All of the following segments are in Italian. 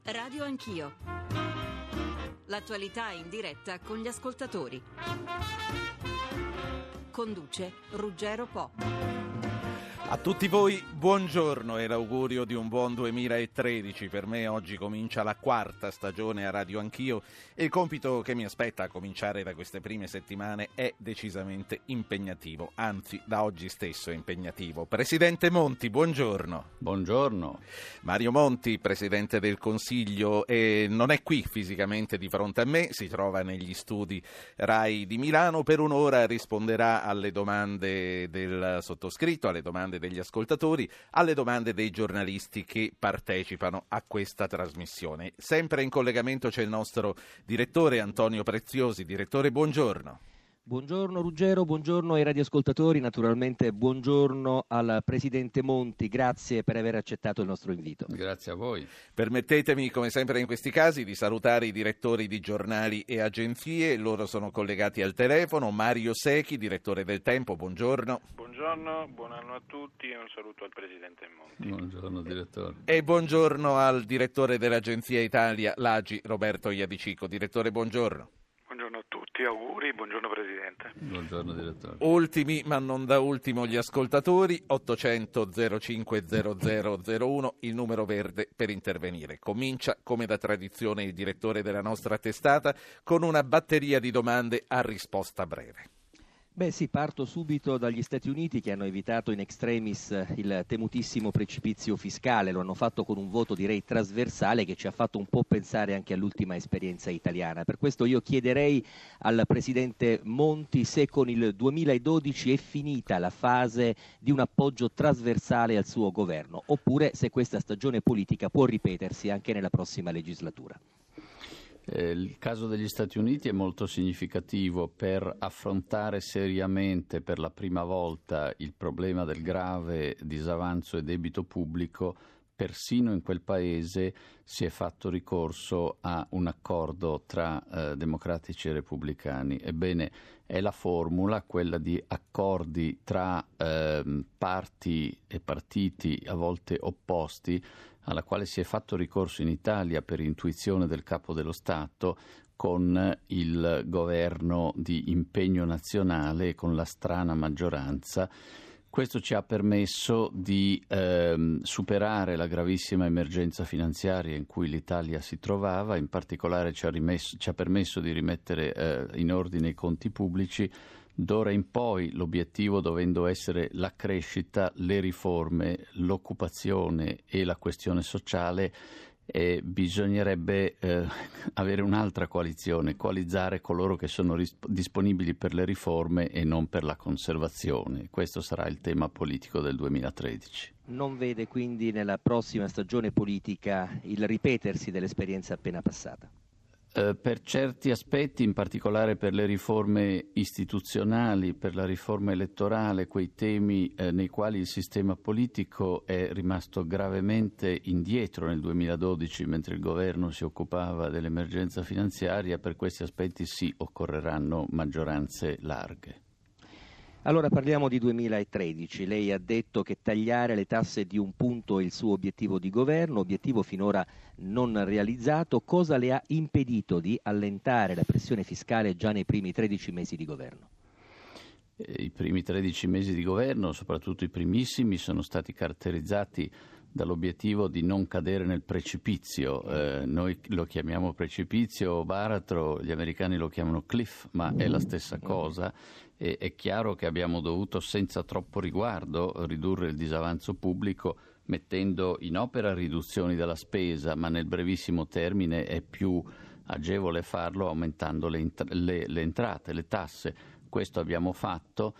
Radio Anch'io. L'attualità in diretta con gli ascoltatori. Conduce Ruggero Po. A tutti voi buongiorno e l'augurio di un buon 2013. Per me oggi comincia la quarta stagione a Radio Anch'io e il compito che mi aspetta a cominciare da queste prime settimane è decisamente impegnativo, anzi da oggi stesso è impegnativo. Presidente Monti, buongiorno. Buongiorno. Mario Monti, Presidente del Consiglio, non è qui fisicamente di fronte a me, si trova negli studi RAI di Milano. Per un'ora risponderà alle domande del sottoscritto, alle domande degli ascoltatori, alle domande dei giornalisti che partecipano a questa trasmissione. Sempre in collegamento c'è il nostro direttore Antonio Preziosi. Direttore, buongiorno. Buongiorno Ruggero, buongiorno ai radioascoltatori, naturalmente buongiorno al Presidente Monti, grazie per aver accettato il nostro invito. Grazie a voi. Permettetemi, come sempre in questi casi, di salutare i direttori di giornali e agenzie, loro sono collegati al telefono. Mario Secchi, direttore del Tempo, buongiorno. Buongiorno, buon anno a tutti e un saluto al Presidente Monti. Buongiorno direttore. E buongiorno al direttore dell'Agenzia Italia, l'AGI, Roberto Iadicico. Direttore, buongiorno. Buongiorno a tutti, auguri, buongiorno Presidente. Buongiorno direttore. Ultimi, ma non da ultimo, gli ascoltatori. 800 05 0001, il numero verde per intervenire. Comincia, come da tradizione, il direttore della nostra testata con una batteria di domande a risposta breve. Beh sì, parto subito dagli Stati Uniti che hanno evitato in extremis il temutissimo precipizio fiscale, lo hanno fatto con un voto direi trasversale che ci ha fatto un po' pensare anche all'ultima esperienza italiana. Per questo io chiederei al Presidente Monti se con il 2012 è finita la fase di un appoggio trasversale al suo governo, oppure se questa stagione politica può ripetersi anche nella prossima legislatura. Il caso degli Stati Uniti è molto significativo per affrontare seriamente per la prima volta il problema del grave disavanzo e debito pubblico. Persino in quel paese si è fatto ricorso a un accordo tra democratici e repubblicani. Ebbene, è la formula, quella di accordi tra parti e partiti a volte opposti, alla quale si è fatto ricorso in Italia per intuizione del Capo dello Stato con il governo di impegno nazionale e con la strana maggioranza. Questo ci ha permesso di superare la gravissima emergenza finanziaria in cui l'Italia si trovava, in particolare ci ha permesso di rimettere in ordine i conti pubblici. D'ora in poi l'obiettivo dovendo essere la crescita, le riforme, l'occupazione e la questione sociale, bisognerebbe avere un'altra coalizione, coalizzare coloro che sono disponibili per le riforme e non per la conservazione. Questo sarà il tema politico del 2013. Non vede quindi nella prossima stagione politica il ripetersi dell'esperienza appena passata? Per certi aspetti, in particolare per le riforme istituzionali, per la riforma elettorale, quei temi nei quali il sistema politico è rimasto gravemente indietro nel 2012 mentre il governo si occupava dell'emergenza finanziaria, per questi aspetti sì, occorreranno maggioranze larghe. Allora parliamo di 2013, lei ha detto che tagliare le tasse di un punto è il suo obiettivo di governo, obiettivo finora non realizzato. Cosa le ha impedito di allentare la pressione fiscale già nei primi 13 mesi di governo? I primi 13 mesi di governo, soprattutto i primissimi, sono stati caratterizzati dall'obiettivo di non cadere nel precipizio. Noi lo chiamiamo precipizio o baratro, gli americani lo chiamano cliff, ma è la stessa cosa. E è chiaro che abbiamo dovuto senza troppo riguardo ridurre il disavanzo pubblico mettendo in opera riduzioni della spesa, ma nel brevissimo termine è più agevole farlo aumentando le entrate, le tasse. Questo abbiamo fatto.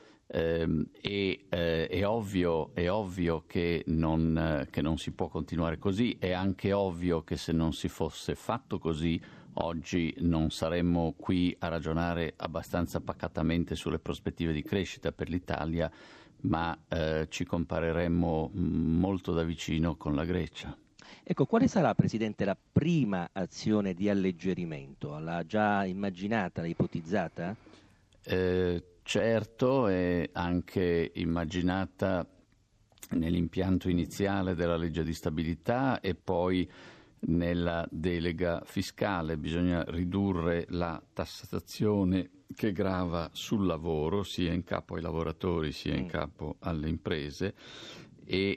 È ovvio che non si può continuare così, è anche ovvio che se non si fosse fatto così oggi non saremmo qui a ragionare abbastanza pacatamente sulle prospettive di crescita per l'Italia, ma ci compareremmo molto da vicino con la Grecia. Ecco, quale sarà, Presidente, la prima azione di alleggerimento? L'ha già immaginata, l'ha ipotizzata? Certo, è anche immaginata nell'impianto iniziale della legge di stabilità e poi nella delega fiscale. Bisogna ridurre la tassazione che grava sul lavoro, sia in capo ai lavoratori sia in capo alle imprese, e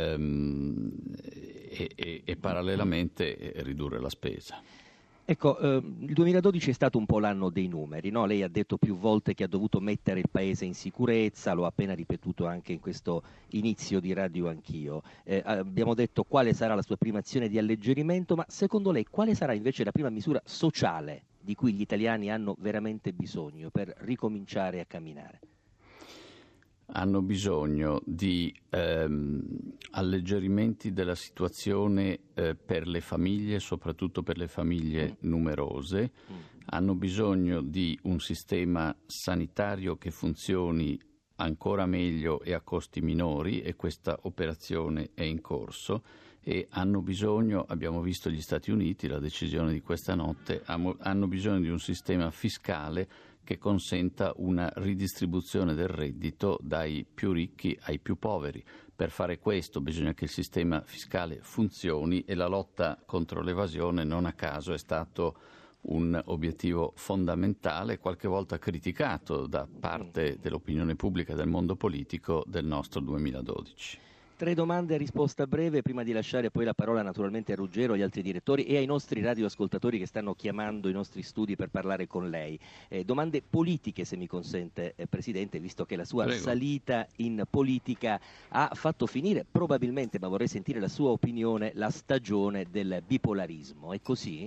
parallelamente ridurre la spesa. Ecco, il 2012 è stato un po' l'anno dei numeri, no? Lei ha detto più volte che ha dovuto mettere il paese in sicurezza, l'ho appena ripetuto anche in questo inizio di Radio Anch'io. Abbiamo detto quale sarà la sua prima azione di alleggerimento, ma secondo lei quale sarà invece la prima misura sociale di cui gli italiani hanno veramente bisogno per ricominciare a camminare? Hanno bisogno di alleggerimenti della situazione per le famiglie, soprattutto per le famiglie numerose. Hanno bisogno di un sistema sanitario che funzioni ancora meglio e a costi minori, e questa operazione è in corso. E hanno bisogno, abbiamo visto gli Stati Uniti, la decisione di questa notte, hanno bisogno di un sistema fiscale che consenta una ridistribuzione del reddito dai più ricchi ai più poveri. Per fare questo bisogna che il sistema fiscale funzioni, e la lotta contro l'evasione non a caso è stato un obiettivo fondamentale, qualche volta criticato da parte dell'opinione pubblica e del mondo politico, del nostro 2012. 3 domande a risposta breve prima di lasciare poi la parola naturalmente a Ruggero, agli altri direttori e ai nostri radioascoltatori che stanno chiamando i nostri studi per parlare con lei. Domande politiche, se mi consente, Presidente, visto che la sua salita in politica ha fatto finire probabilmente, ma vorrei sentire la sua opinione, la stagione del bipolarismo. È così?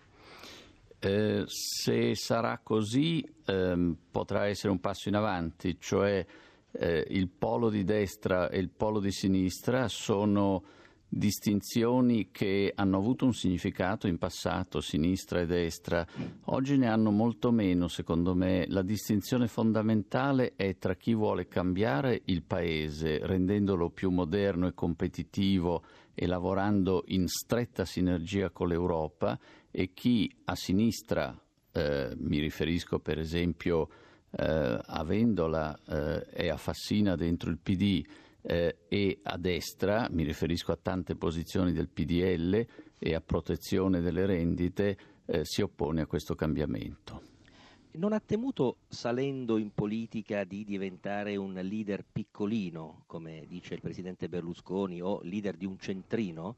Se sarà così potrà essere un passo in avanti, cioè il polo di destra e il polo di sinistra sono distinzioni che hanno avuto un significato in passato, sinistra e destra. Oggi ne hanno molto meno, secondo me. La distinzione fondamentale è tra chi vuole cambiare il paese, rendendolo più moderno e competitivo e lavorando in stretta sinergia con l'Europa, e chi a sinistra, mi riferisco per esempio Avendola e a Fassina dentro il PD, e a destra, mi riferisco a tante posizioni del PDL e a protezione delle rendite, si oppone a questo cambiamento. Non ha temuto, salendo in politica, di diventare un leader piccolino, come dice il presidente Berlusconi, o leader di un centrino?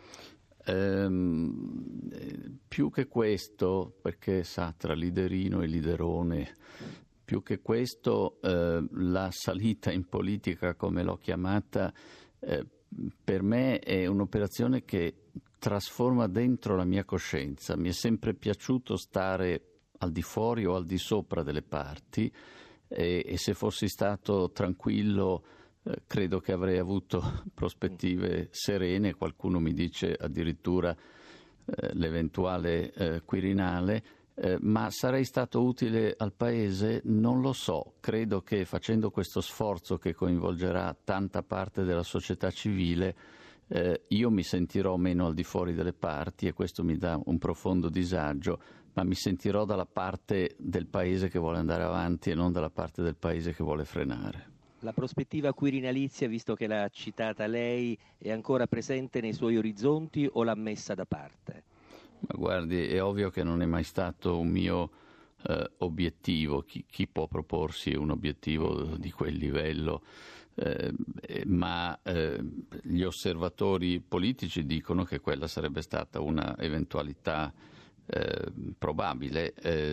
Più che questo, perché sa, tra liderino e liderone, più che questo, la salita in politica, come l'ho chiamata, per me è un'operazione che trasforma dentro la mia coscienza. Mi è sempre piaciuto stare al di fuori o al di sopra delle parti, e se fossi stato tranquillo credo che avrei avuto prospettive serene. Qualcuno mi dice addirittura l'eventuale Quirinale. Ma sarei stato utile al Paese? Non lo so. Credo che facendo questo sforzo che coinvolgerà tanta parte della società civile, io mi sentirò meno al di fuori delle parti, e questo mi dà un profondo disagio, ma mi sentirò dalla parte del Paese che vuole andare avanti e non dalla parte del Paese che vuole frenare. La prospettiva quirinalizia, visto che l'ha citata lei, è ancora presente nei suoi orizzonti o l'ha messa da parte? Ma guardi, è ovvio che non è mai stato un mio obiettivo. Chi può proporsi un obiettivo di quel livello? Ma gli osservatori politici dicono che quella sarebbe stata una eventualità probabile.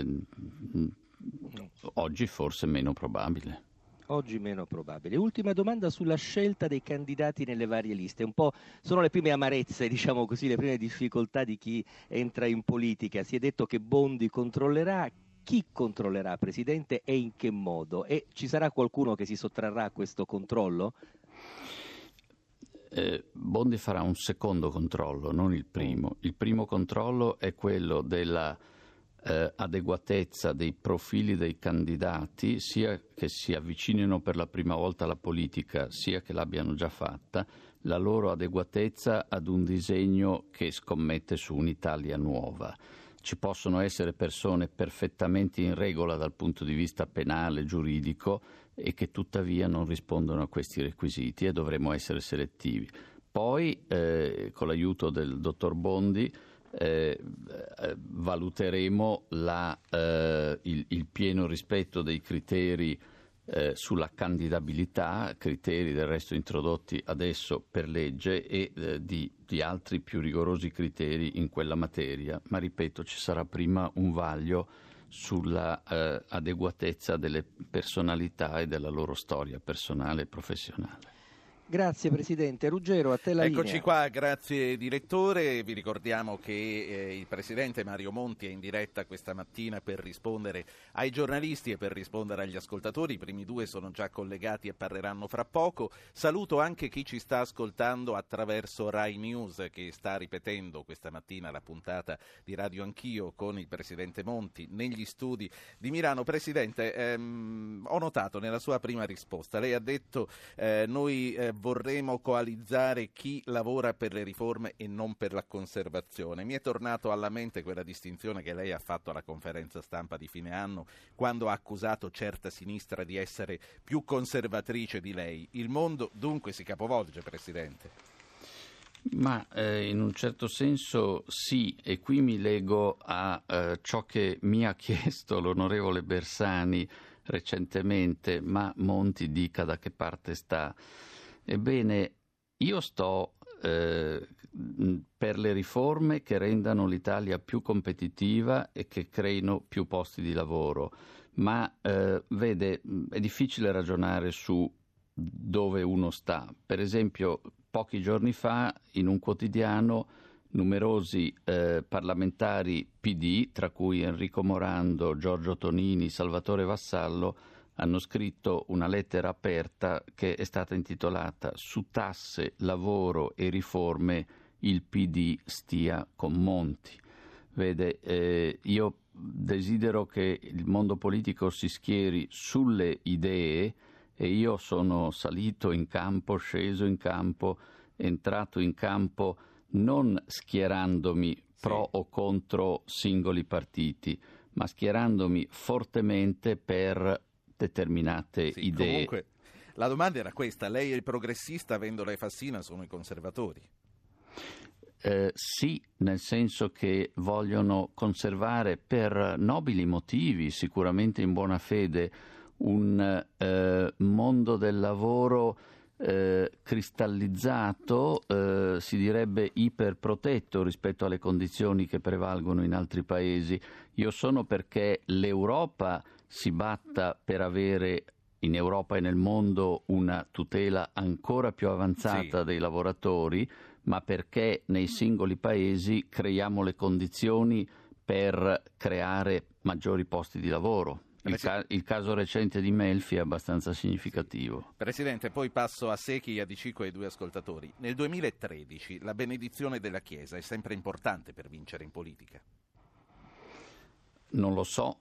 Oggi forse meno probabile. Oggi meno probabile. Ultima domanda sulla scelta dei candidati nelle varie liste. Un po' sono le prime amarezze, diciamo così, le prime difficoltà di chi entra in politica. Si è detto che Bondi controllerà. Chi controllerà, Presidente, e in che modo? E ci sarà qualcuno che si sottrarrà a questo controllo? Bondi farà un secondo controllo, non il primo. Il primo controllo è quello della adeguatezza dei profili dei candidati, sia che si avvicinino per la prima volta alla politica, sia che l'abbiano già fatta, la loro adeguatezza ad un disegno che scommette su un'Italia nuova. Ci possono essere persone perfettamente in regola dal punto di vista penale, giuridico, e che tuttavia non rispondono a questi requisiti, e dovremo essere selettivi. Poi, con l'aiuto del dottor Bondi, valuteremo il pieno rispetto dei criteri sulla candidabilità, criteri del resto introdotti adesso per legge, e di altri più rigorosi criteri in quella materia. Ma ripeto, ci sarà prima un vaglio sulla adeguatezza delle personalità e della loro storia personale e professionale. Grazie Presidente. Ruggero, a te la Eccoci linea. qua, grazie direttore. Vi ricordiamo che il Presidente Mario Monti è in diretta questa mattina per rispondere ai giornalisti e per rispondere agli ascoltatori. I primi due sono già collegati e parleranno fra poco. Saluto anche chi ci sta ascoltando attraverso Rai News, che sta ripetendo questa mattina la puntata di Radio Anch'io con il Presidente Monti negli studi di Milano. Presidente, ho notato nella sua prima risposta, lei ha detto noi vorremmo coalizzare chi lavora per le riforme e non per la conservazione. Mi è tornato alla mente quella distinzione che lei ha fatto alla conferenza stampa di fine anno, quando ha accusato certa sinistra di essere più conservatrice di lei. Il mondo dunque si capovolge, Presidente? Ma in un certo senso sì, e qui mi lego a ciò che mi ha chiesto l'onorevole Bersani recentemente: ma Monti dica da che parte sta. Ebbene, io sto per le riforme che rendano l'Italia più competitiva e che creino più posti di lavoro, ma vede, è difficile ragionare su dove uno sta. Per esempio, pochi giorni fa in un quotidiano numerosi parlamentari PD, tra cui Enrico Morando, Giorgio Tonini, Salvatore Vassallo, hanno scritto una lettera aperta che è stata intitolata "Su tasse, lavoro e riforme il PD stia con Monti". Vede, io desidero che il mondo politico si schieri sulle idee, e io sono salito in campo, sceso in campo, entrato in campo non schierandomi pro o contro singoli partiti, ma schierandomi fortemente per determinate idee. Comunque, la domanda era questa: lei è il progressista, Vendola e Fassina sono i conservatori? Sì, nel senso che vogliono conservare per nobili motivi, sicuramente in buona fede, un mondo del lavoro cristallizzato, si direbbe iperprotetto rispetto alle condizioni che prevalgono in altri paesi. Io sono perché l'Europa si batta per avere in Europa e nel mondo una tutela ancora più avanzata dei lavoratori, ma perché nei singoli paesi creiamo le condizioni per creare maggiori posti di lavoro. Il caso recente di Melfi è abbastanza significativo. Presidente, poi passo a Secchi, a Dicico e ai due ascoltatori. Nel 2013 la benedizione della Chiesa è sempre importante per vincere in politica? Non lo so,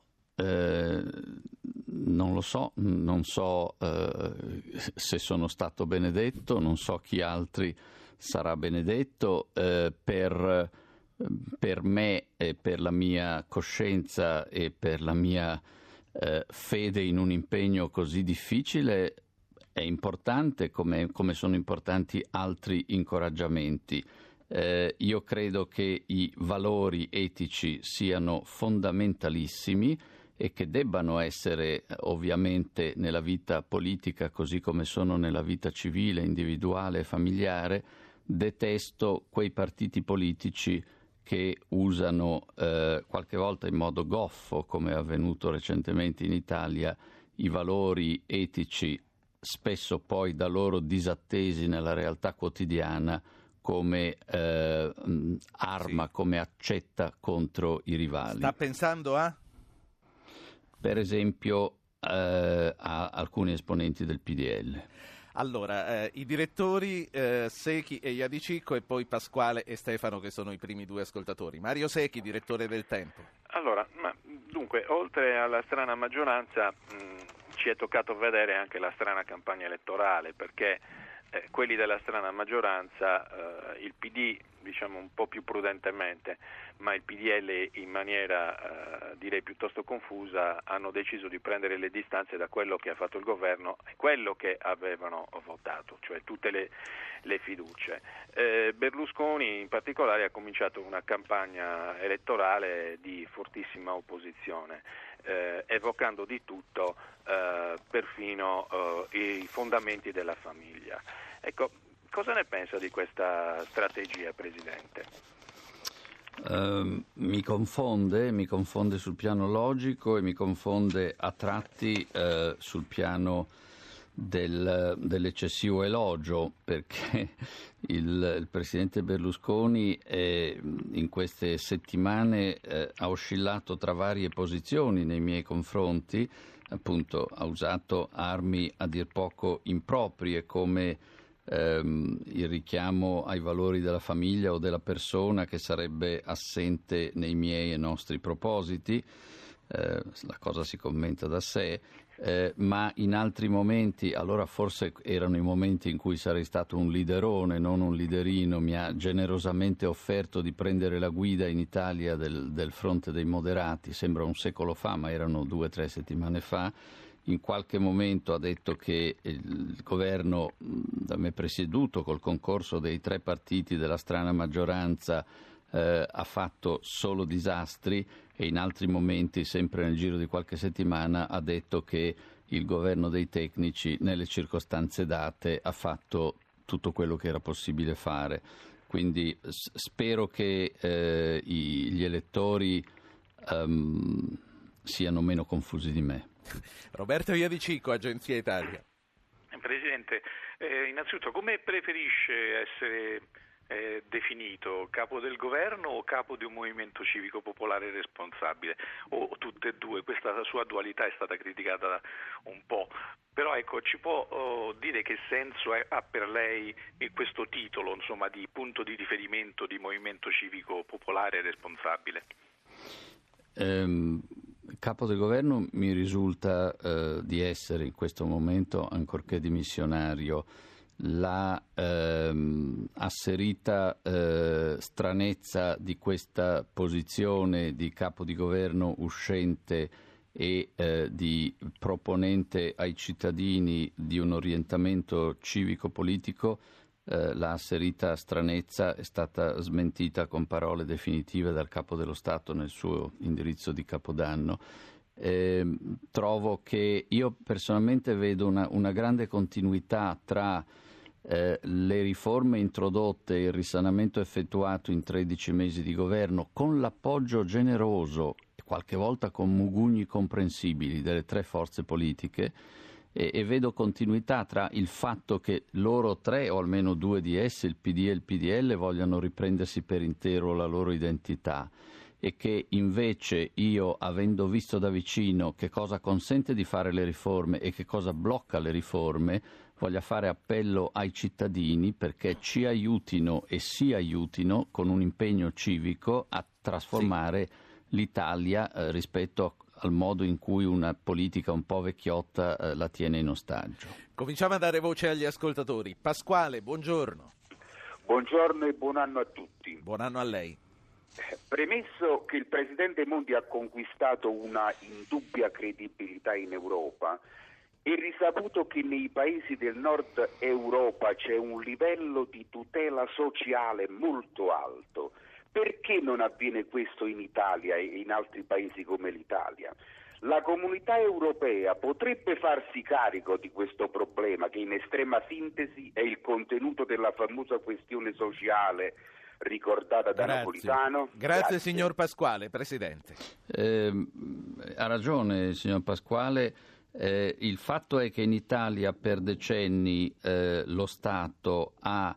non so se sono stato benedetto, non so chi altri sarà benedetto. Per me e per la mia coscienza e per la mia fede in un impegno così difficile è importante, come sono importanti altri incoraggiamenti. Io credo che i valori etici siano fondamentalissimi e che debbano essere ovviamente nella vita politica così come sono nella vita civile, individuale e familiare. Detesto quei partiti politici che usano qualche volta in modo goffo, come è avvenuto recentemente in Italia, i valori etici, spesso poi da loro disattesi nella realtà quotidiana, come arma, come accetta contro i rivali. Sta pensando a? Per esempio a alcuni esponenti del PDL. Allora, i direttori Secchi e Iadicicco, e poi Pasquale e Stefano, che sono i primi due ascoltatori. Mario Secchi, direttore del Tempo. Allora, dunque, oltre alla strana maggioranza ci è toccato vedere anche la strana campagna elettorale, perché quelli della strana maggioranza, il PD diciamo un po' più prudentemente, ma il PDL in maniera direi piuttosto confusa hanno deciso di prendere le distanze da quello che ha fatto il governo e quello che avevano votato, cioè tutte le fiducie. Berlusconi in particolare ha cominciato una campagna elettorale di fortissima opposizione, evocando di tutto, perfino i fondamenti della famiglia. Ecco, cosa ne pensa di questa strategia, Presidente? Mi confonde sul piano logico e mi confonde a tratti sul piano dell'eccessivo elogio, perché il Presidente Berlusconi in queste settimane ha oscillato tra varie posizioni nei miei confronti, appunto ha usato armi a dir poco improprie come il richiamo ai valori della famiglia o della persona che sarebbe assente nei miei e nostri propositi, la cosa si commenta da sé, ma in altri momenti, allora forse erano i momenti in cui sarei stato un liderone, non un liderino, mi ha generosamente offerto di prendere la guida in Italia del fronte dei moderati, sembra un secolo fa, ma erano 2 o 3 settimane fa. In qualche momento ha detto che il governo da me presieduto, col concorso dei 3 partiti della strana maggioranza, ha fatto solo disastri, e in altri momenti, sempre nel giro di qualche settimana, ha detto che il governo dei tecnici, nelle circostanze date, ha fatto tutto quello che era possibile fare. Quindi spero che gli elettori siano meno confusi di me. Roberto Iavicicco, Agenzia Italia. Presidente, innanzitutto come preferisce essere definito, capo del governo o capo di un movimento civico popolare responsabile, o tutte e due? Questa sua dualità è stata criticata un po', però ecco, ci può dire che senso ha per lei questo titolo, insomma, di punto di riferimento di movimento civico popolare responsabile? Capo del governo mi risulta di essere in questo momento, ancorché dimissionario, la asserita stranezza di questa posizione di capo di governo uscente e di proponente ai cittadini di un orientamento civico-politico. La asserita stranezza è stata smentita con parole definitive dal Capo dello Stato nel suo indirizzo di Capodanno. Trovo che io personalmente vedo una grande continuità tra le riforme introdotte e il risanamento effettuato in 13 mesi di governo, con l'appoggio generoso e qualche volta con mugugni comprensibili delle 3 forze politiche, e vedo continuità tra il fatto che loro 3, o almeno 2 di esse, il PD e il PDL, vogliano riprendersi per intero la loro identità, e che invece io, avendo visto da vicino che cosa consente di fare le riforme e che cosa blocca le riforme, voglia fare appello ai cittadini perché ci aiutino e si aiutino con un impegno civico a trasformare l'Italia rispetto al modo in cui una politica un po' vecchiotta la tiene in ostaggio. Cominciamo a dare voce agli ascoltatori. Pasquale, buongiorno. Buongiorno e buon anno a tutti. Buon anno a lei. Premesso che il Presidente Monti ha conquistato una indubbia credibilità in Europa, è risaputo che nei paesi del nord Europa c'è un livello di tutela sociale molto alto. Perché non avviene questo in Italia e in altri paesi come l'Italia? La comunità europea potrebbe farsi carico di questo problema, che in estrema sintesi è il contenuto della famosa questione sociale ricordata da Napolitano. Grazie signor Pasquale, Presidente. Ha ragione signor Pasquale. Il fatto è che in Italia per decenni lo Stato ha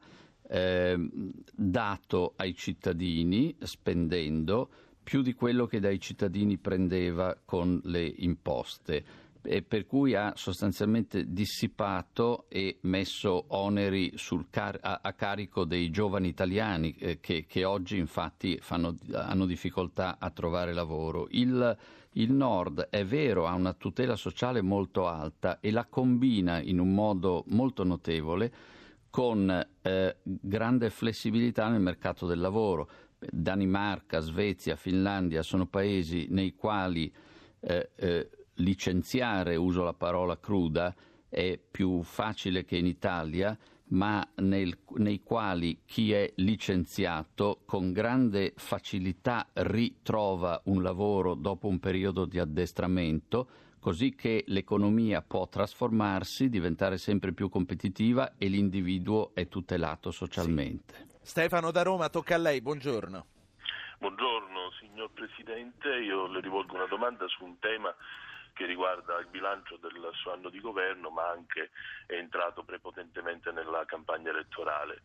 dato ai cittadini, spendendo più di quello che dai cittadini prendeva con le imposte, e per cui ha sostanzialmente dissipato e messo oneri a carico dei giovani italiani che oggi infatti hanno difficoltà a trovare lavoro. Il Nord, è vero, ha una tutela sociale molto alta e la combina in un modo molto notevole con grande flessibilità nel mercato del lavoro. Danimarca, Svezia, Finlandia sono paesi nei quali licenziare, uso la parola cruda, è più facile che in Italia, ma nei quali chi è licenziato con grande facilità ritrova un lavoro dopo un periodo di addestramento, così che l'economia può trasformarsi, diventare sempre più competitiva e l'individuo è tutelato socialmente. Sì. Stefano da Roma, tocca a lei, buongiorno. Buongiorno signor Presidente, io le rivolgo una domanda su un tema che riguarda il bilancio del suo anno di governo, ma anche è entrato prepotentemente nella campagna elettorale.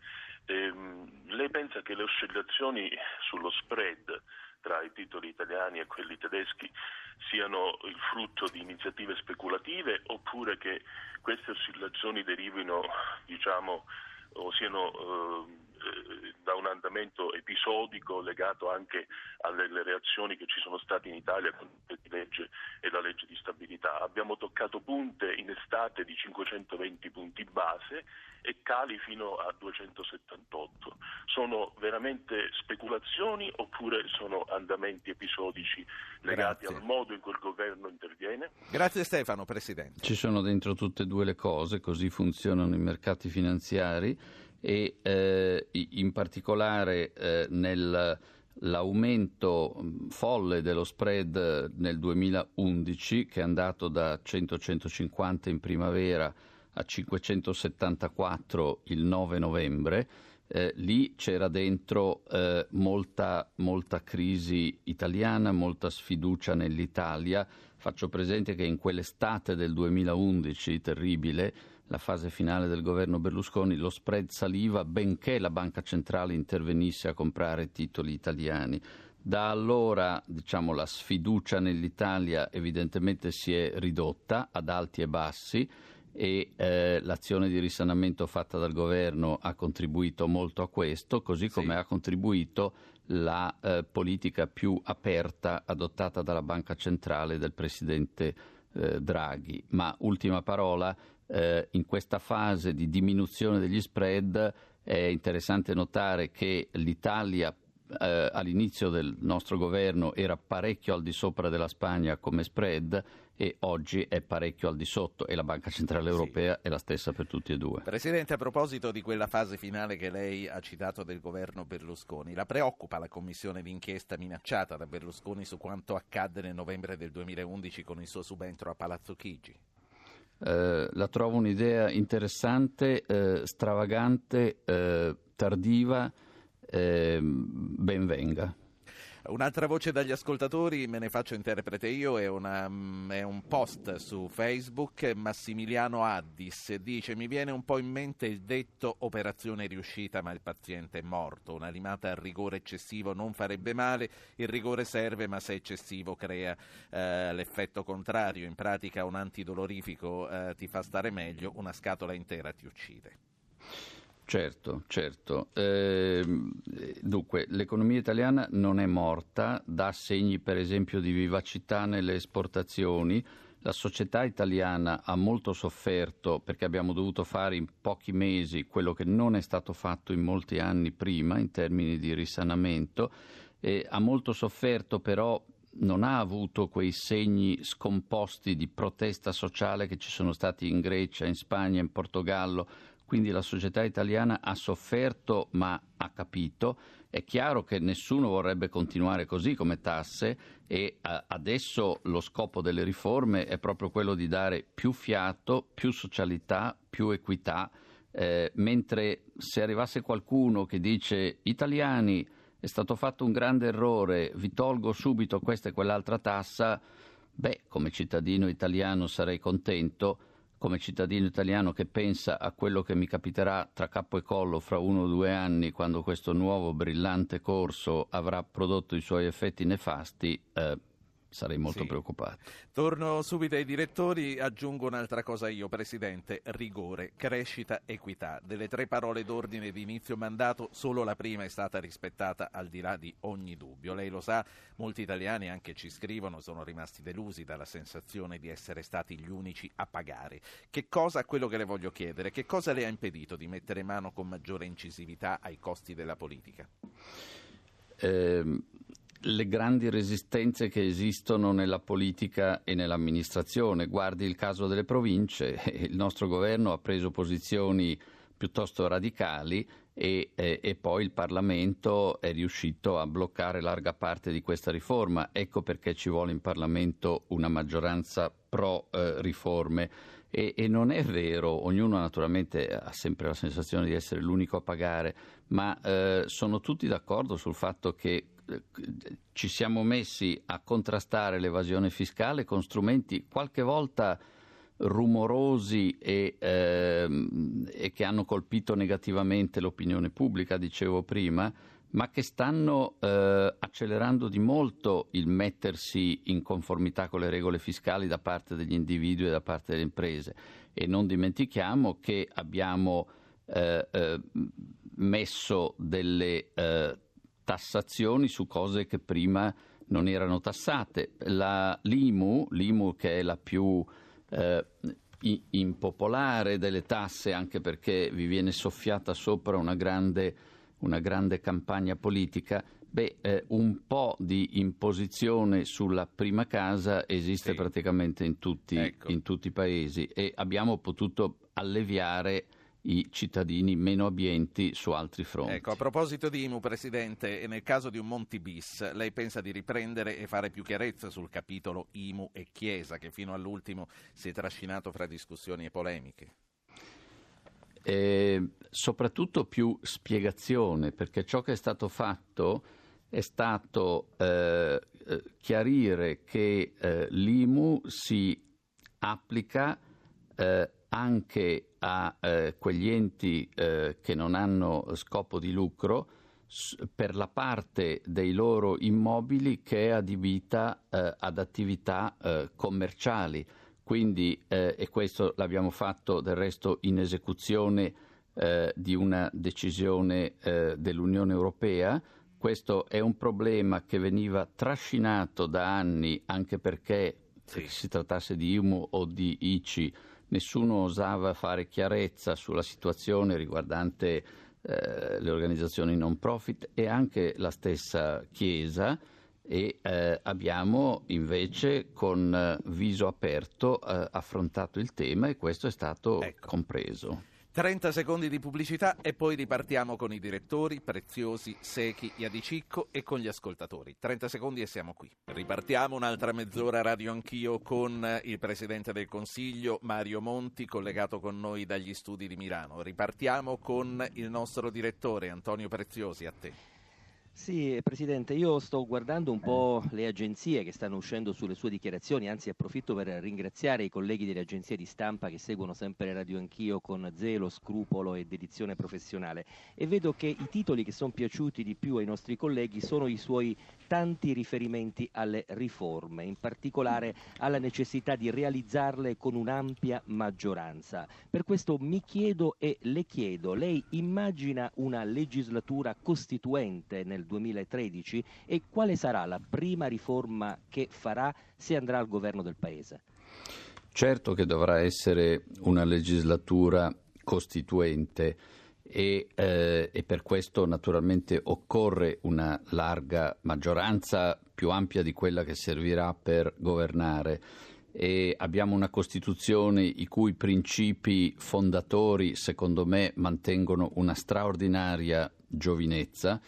Lei pensa che le oscillazioni sullo spread tra i titoli italiani e quelli tedeschi siano il frutto di iniziative speculative, oppure che queste oscillazioni derivino, o siano da un andamento episodico legato anche alle reazioni che ci sono state in Italia con la legge e la legge di stabilità? Abbiamo toccato punte in estate di 520 punti base e cali fino a 278. Sono veramente speculazioni oppure sono andamenti episodici legati al modo in cui il governo interviene? Grazie Stefano, Presidente. Ci sono dentro tutte e due le cose, così funzionano i mercati finanziari e in particolare nell'aumento folle dello spread nel 2011, che è andato da 100-150 in primavera a 574 il 9 novembre, lì c'era dentro molta crisi italiana, molta sfiducia nell'Italia. Faccio presente che in quell'estate del 2011, terribile, la fase finale del governo Berlusconi, lo spread saliva benché la Banca Centrale intervenisse a comprare titoli italiani. Da allora, la sfiducia nell'Italia evidentemente si è ridotta ad alti e bassi e l'azione di risanamento fatta dal governo ha contribuito molto a questo, così come ha contribuito la politica più aperta adottata dalla Banca Centrale del Presidente Draghi. Ma ultima parola, in questa fase di diminuzione degli spread è interessante notare che l'Italia all'inizio del nostro governo era parecchio al di sopra della Spagna come spread e oggi è parecchio al di sotto, e la Banca Centrale Europea è la stessa per tutti e due. Presidente, a proposito di quella fase finale che lei ha citato del governo Berlusconi, la preoccupa la commissione d'inchiesta minacciata da Berlusconi su quanto accadde nel novembre del 2011 con il suo subentro a Palazzo Chigi? La trovo un'idea interessante, stravagante, tardiva, ben venga. Un'altra voce dagli ascoltatori, me ne faccio interprete io, è un post su Facebook. Massimiliano Addis dice: mi viene un po' in mente il detto operazione riuscita ma il paziente è morto. Una limata al rigore eccessivo non farebbe male, il rigore serve ma se eccessivo crea l'effetto contrario, in pratica un antidolorifico ti fa stare meglio, una scatola intera ti uccide. Certo. Dunque, l'economia italiana non è morta, dà segni per esempio di vivacità nelle esportazioni. La società italiana ha molto sofferto perché abbiamo dovuto fare in pochi mesi quello che non è stato fatto in molti anni prima in termini di risanamento, e ha molto sofferto, però non ha avuto quei segni scomposti di protesta sociale che ci sono stati in Grecia, in Spagna, in Portogallo. Quindi la società italiana ha sofferto ma ha capito. È chiaro che nessuno vorrebbe continuare così come tasse e adesso lo scopo delle riforme è proprio quello di dare più fiato, più socialità, più equità, mentre se arrivasse qualcuno che dice: italiani, è stato fatto un grande errore, vi tolgo subito questa e quell'altra tassa, come cittadino italiano sarei contento. Come cittadino italiano che pensa a quello che mi capiterà tra capo e collo fra 1 o 2 anni, quando questo nuovo brillante corso avrà prodotto i suoi effetti nefasti, sarei molto preoccupato. Torno subito ai direttori, aggiungo un'altra cosa io, Presidente: rigore, crescita, equità. Delle 3 parole d'ordine di inizio mandato, solo la prima è stata rispettata al di là di ogni dubbio. Lei lo sa, molti italiani anche ci scrivono, sono rimasti delusi dalla sensazione di essere stati gli unici a pagare. Che cosa, quello che le voglio chiedere, che cosa le ha impedito di mettere mano con maggiore incisività ai costi della politica? Le grandi resistenze che esistono nella politica e nell'amministrazione. Guardi il caso delle province, il nostro governo ha preso posizioni piuttosto radicali e poi il Parlamento è riuscito a bloccare larga parte di questa riforma. Ecco perché ci vuole in Parlamento una maggioranza pro riforme. E non è vero, ognuno naturalmente ha sempre la sensazione di essere l'unico a pagare, ma sono tutti d'accordo sul fatto che ci siamo messi a contrastare l'evasione fiscale con strumenti qualche volta rumorosi e che hanno colpito negativamente l'opinione pubblica, dicevo prima, ma che stanno accelerando di molto il mettersi in conformità con le regole fiscali da parte degli individui e da parte delle imprese. E non dimentichiamo che abbiamo messo delle tassazioni su cose che prima non erano tassate. L'IMU, che è la più impopolare delle tasse, anche perché vi viene soffiata sopra una grande campagna politica, un po' di imposizione sulla prima casa esiste praticamente in tutti i paesi, e abbiamo potuto alleviare i cittadini meno abbienti su altri fronti. Ecco, a proposito di IMU, Presidente, nel caso di un Monti bis, lei pensa di riprendere e fare più chiarezza sul capitolo IMU e Chiesa, che fino all'ultimo si è trascinato fra discussioni e polemiche? Soprattutto più spiegazione, perché ciò che è stato fatto è stato chiarire che l'IMU si applica anche a quegli enti che non hanno scopo di lucro per la parte dei loro immobili che è adibita ad attività commerciali. Quindi, e questo l'abbiamo fatto del resto in esecuzione di una decisione dell'Unione Europea, questo è un problema che veniva trascinato da anni, anche perché se si trattasse di IMU o di ICI nessuno osava fare chiarezza sulla situazione riguardante le organizzazioni non profit e anche la stessa Chiesa, e abbiamo invece con viso aperto affrontato il tema, e questo è stato compreso. 30 secondi di pubblicità e poi ripartiamo con i direttori Preziosi, Secchi, Iadicicco e con gli ascoltatori. 30 secondi e siamo qui. Ripartiamo un'altra mezz'ora Radio Anch'io con il Presidente del Consiglio Mario Monti, collegato con noi dagli studi di Milano. Ripartiamo con il nostro direttore Antonio Preziosi, a te. Sì, Presidente, io sto guardando un po' le agenzie che stanno uscendo sulle sue dichiarazioni, anzi approfitto per ringraziare i colleghi delle agenzie di stampa che seguono sempre Radio Anch'io con zelo, scrupolo e dedizione professionale, e vedo che i titoli che sono piaciuti di più ai nostri colleghi sono i suoi tanti riferimenti alle riforme, in particolare alla necessità di realizzarle con un'ampia maggioranza. Per questo mi chiedo e le chiedo, lei immagina una legislatura costituente nel 2013 e quale sarà la prima riforma che farà se andrà al governo del Paese? Certo che dovrà essere una legislatura costituente e per questo naturalmente occorre una larga maggioranza, più ampia di quella che servirà per governare, e abbiamo una Costituzione i cui principi fondatori secondo me mantengono una straordinaria giovinezza.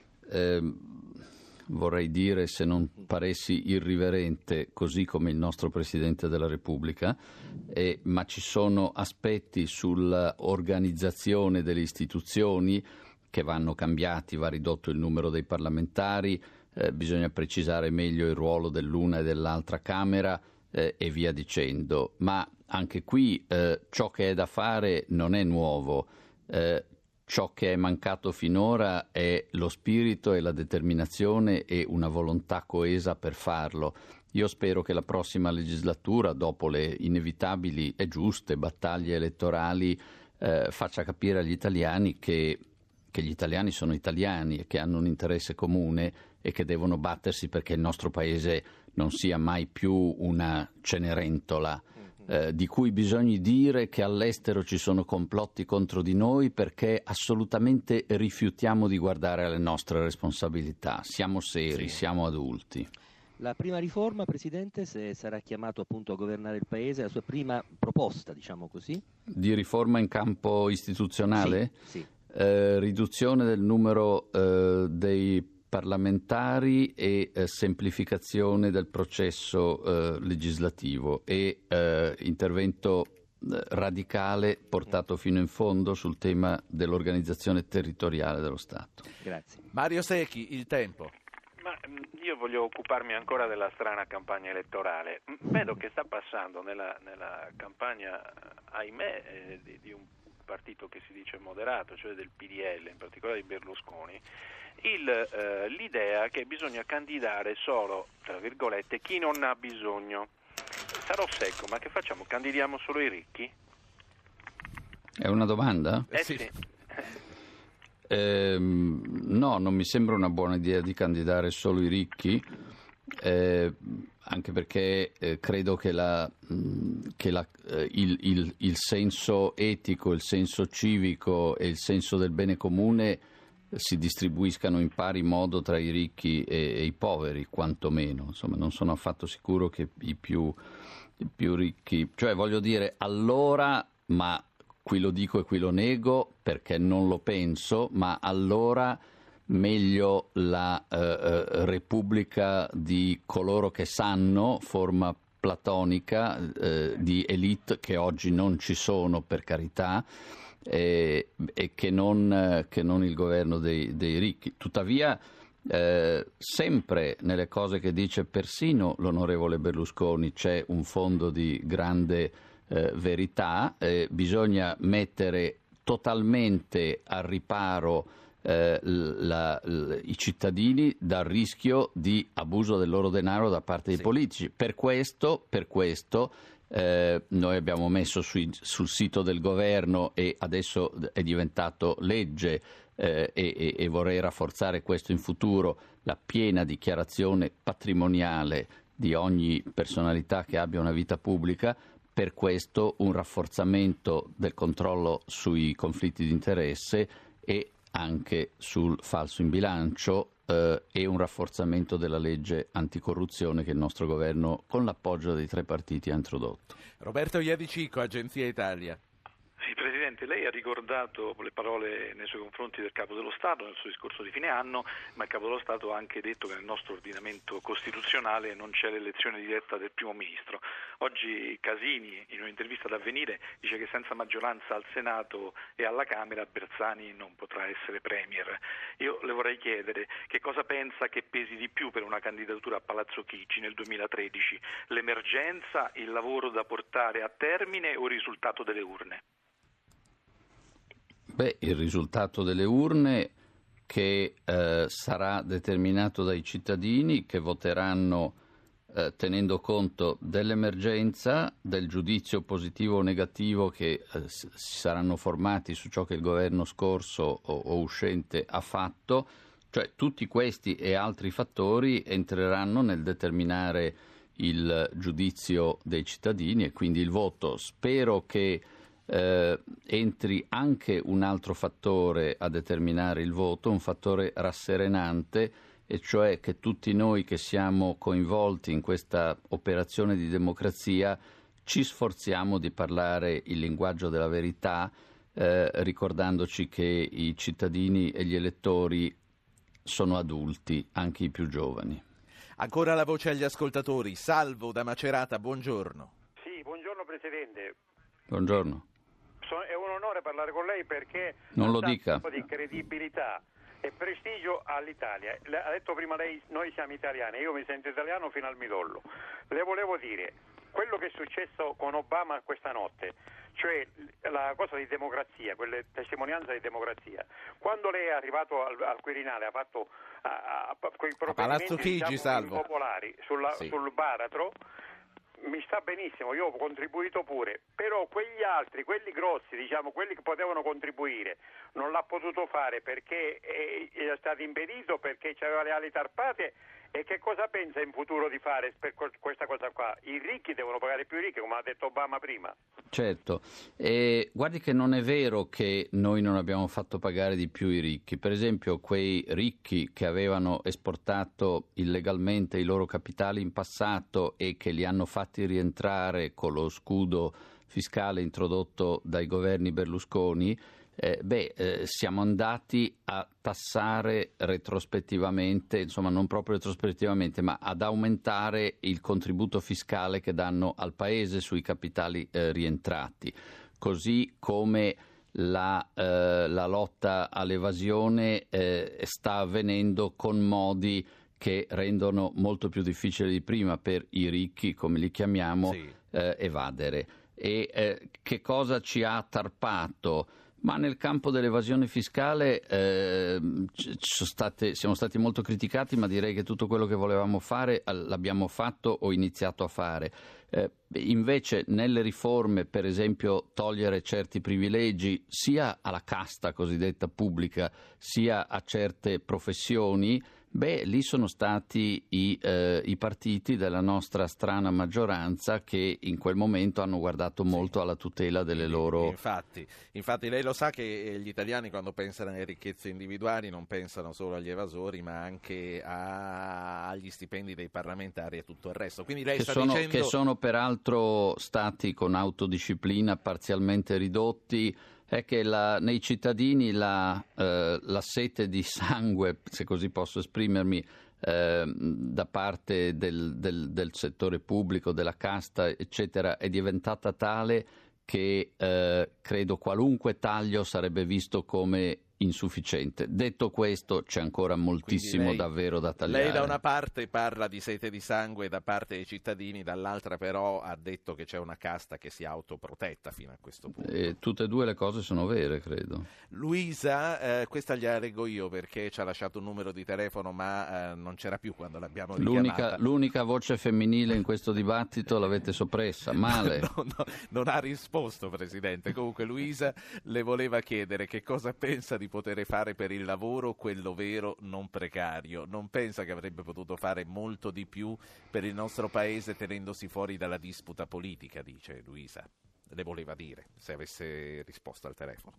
Vorrei dire, se non paressi irriverente, così come il nostro Presidente della Repubblica, ma ci sono aspetti sull'organizzazione delle istituzioni che vanno cambiati, va ridotto il numero dei parlamentari, bisogna precisare meglio il ruolo dell'una e dell'altra Camera e via dicendo. Ma anche qui ciò che è da fare non è nuovo. Ciò che è mancato finora è lo spirito e la determinazione e una volontà coesa per farlo, io spero che la prossima legislatura, dopo le inevitabili e giuste battaglie elettorali, faccia capire agli italiani che gli italiani sono italiani e che hanno un interesse comune e che devono battersi perché il nostro paese non sia mai più una Cenerentola, di cui bisogna dire che all'estero ci sono complotti contro di noi perché assolutamente rifiutiamo di guardare alle nostre responsabilità. Siamo seri, siamo adulti. La prima riforma, Presidente, se sarà chiamato appunto a governare il Paese, la sua prima proposta, diciamo così? Di riforma in campo istituzionale? Sì. Riduzione del numero dei parlamentari e semplificazione del processo legislativo e intervento radicale portato fino in fondo sul tema dell'organizzazione territoriale dello Stato. Grazie. Mario Secchi, il tempo. Io voglio occuparmi ancora della strana campagna elettorale. Vedo che sta passando nella campagna, ahimè, di un partito che si dice moderato, cioè del PDL, in particolare di Berlusconi, l'idea che bisogna candidare solo, tra virgolette, chi non ha bisogno. Sarò secco, ma che facciamo? Candidiamo solo i ricchi? È una domanda? Sì. No, non mi sembra una buona idea di candidare solo i ricchi, anche perché credo che il senso etico, il senso civico e il senso del bene comune si distribuiscano in pari modo tra i ricchi e i poveri, quantomeno. Insomma, non sono affatto sicuro che i più ricchi, cioè voglio dire, allora, ma qui lo dico e qui lo nego perché non lo penso, ma allora meglio la repubblica di coloro che sanno, forma platonica di elite che oggi non ci sono, per carità, e che non il governo dei ricchi. Tuttavia, sempre nelle cose che dice persino l'onorevole Berlusconi c'è un fondo di grande verità. Bisogna mettere totalmente al riparo i cittadini dal rischio di abuso del loro denaro da parte dei politici. Per questo noi abbiamo messo sul sito del governo, e adesso è diventato legge, e vorrei rafforzare questo in futuro, la piena dichiarazione patrimoniale di ogni personalità che abbia una vita pubblica. Per questo un rafforzamento del controllo sui conflitti di interesse e anche sul falso in bilancio, e un rafforzamento della legge anticorruzione che il nostro governo, con l'appoggio dei 3 partiti, ha introdotto. Roberto Iadicico, Agenzia Italia. Sì, Presidente, lei ha ricordato le parole nei suoi confronti del Capo dello Stato nel suo discorso di fine anno, ma il Capo dello Stato ha anche detto che nel nostro ordinamento costituzionale non c'è l'elezione diretta del Primo Ministro. Oggi Casini, in un'intervista ad Avvenire, dice che senza maggioranza al Senato e alla Camera Bersani non potrà essere Premier. Io le vorrei chiedere che cosa pensa che pesi di più per una candidatura a Palazzo Chigi nel 2013, l'emergenza, il lavoro da portare a termine o il risultato delle urne? Il risultato delle urne, che sarà determinato dai cittadini che voteranno tenendo conto dell'emergenza, del giudizio positivo o negativo che si saranno formati su ciò che il governo scorso o uscente ha fatto. Cioè tutti questi e altri fattori entreranno nel determinare il giudizio dei cittadini e quindi il voto. Spero che entri anche un altro fattore a determinare il voto, un fattore rasserenante, e cioè che tutti noi che siamo coinvolti in questa operazione di democrazia ci sforziamo di parlare il linguaggio della verità, ricordandoci che i cittadini e gli elettori sono adulti, anche i più giovani. Ancora la voce agli ascoltatori. Salvo da Macerata, buongiorno. Sì, buongiorno Presidente. Buongiorno. È un onore parlare con lei perché non lo dà dica. un po' di credibilità e prestigio all'Italia. Ha detto prima lei, noi siamo italiani, io mi sento italiano fino al midollo. Le volevo dire, quello che è successo con Obama questa notte, cioè la cosa di democrazia, quelle testimonianze di democrazia, quando lei è arrivato al Quirinale ha fatto quei provvedimenti impopolari sul baratro, mi sta benissimo, io ho contribuito pure, però quegli altri, quelli grossi, diciamo, quelli che potevano contribuire, non l'ha potuto fare perché è stato impedito, perché c'aveva le ali tarpate. E che cosa pensa in futuro di fare per questa cosa qua? I ricchi devono pagare più i ricchi, come ha detto Obama prima. Certo, guardi che non è vero che noi non abbiamo fatto pagare di più i ricchi. Per esempio, quei ricchi che avevano esportato illegalmente i loro capitali in passato e che li hanno fatti rientrare con lo scudo fiscale introdotto dai governi Berlusconi, siamo andati a tassare retrospettivamente, insomma non proprio retrospettivamente, ma ad aumentare il contributo fiscale che danno al Paese sui capitali rientrati, così come la lotta all'evasione sta avvenendo con modi che rendono molto più difficile di prima per i ricchi, come li chiamiamo, evadere. E che cosa ci ha tarpato? Ma nel campo dell'evasione fiscale siamo stati molto criticati, ma direi che tutto quello che volevamo fare l'abbiamo fatto o iniziato a fare. Invece nelle riforme, per esempio togliere certi privilegi sia alla casta cosiddetta pubblica sia a certe professioni, lì sono stati i partiti della nostra strana maggioranza che in quel momento hanno guardato molto alla tutela delle loro... Infatti lei lo sa che gli italiani quando pensano alle ricchezze individuali non pensano solo agli evasori ma anche agli stipendi dei parlamentari e tutto il resto. Quindi lei che sono peraltro stati con autodisciplina parzialmente ridotti. È che nei cittadini la sete di sangue, se così posso esprimermi, da parte del settore pubblico, della casta, eccetera, è diventata tale che credo qualunque taglio sarebbe visto come insufficiente. Detto questo, c'è ancora moltissimo davvero da tagliare. Lei da una parte parla di sete di sangue da parte dei cittadini, dall'altra però ha detto che c'è una casta che si autoprotetta fino a questo punto. Tutte e due le cose sono vere, credo. Luisa, questa gliela leggo io perché ci ha lasciato un numero di telefono ma non c'era più quando l'abbiamo richiamata. L'unica voce femminile in questo dibattito l'avete soppressa, male. No, non ha risposto, Presidente. Comunque Luisa le voleva chiedere che cosa pensa di poter fare per il lavoro, quello vero, non precario. Non pensa che avrebbe potuto fare molto di più per il nostro Paese tenendosi fuori dalla disputa politica, dice Luisa. Le voleva dire, se avesse risposto al telefono.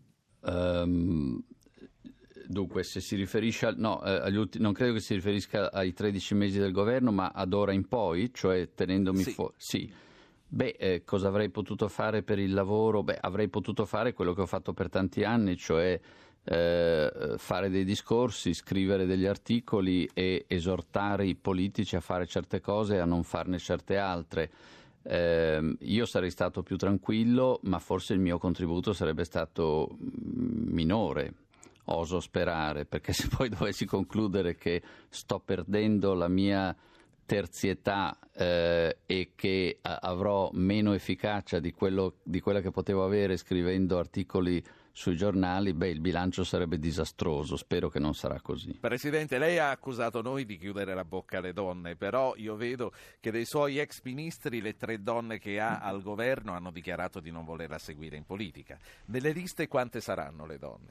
Dunque, se si riferisce non credo che si riferisca ai 13 mesi del governo, ma ad ora in poi, cioè tenendomi fuori. Sì. Cosa avrei potuto fare per il lavoro? Avrei potuto fare quello che ho fatto per tanti anni, cioè fare dei discorsi, scrivere degli articoli e esortare i politici a fare certe cose e a non farne certe altre. Io sarei stato più tranquillo, ma forse il mio contributo sarebbe stato minore, oso sperare, perché se poi dovessi concludere che sto perdendo la mia terzietà e che avrò meno efficacia di quella che potevo avere scrivendo articoli sui giornali, il bilancio sarebbe disastroso. Spero che non sarà così. Presidente, lei ha accusato noi di chiudere la bocca alle donne, però io vedo che dei suoi ex ministri le 3 donne che ha al governo hanno dichiarato di non volerla seguire in politica. Nelle liste quante saranno le donne?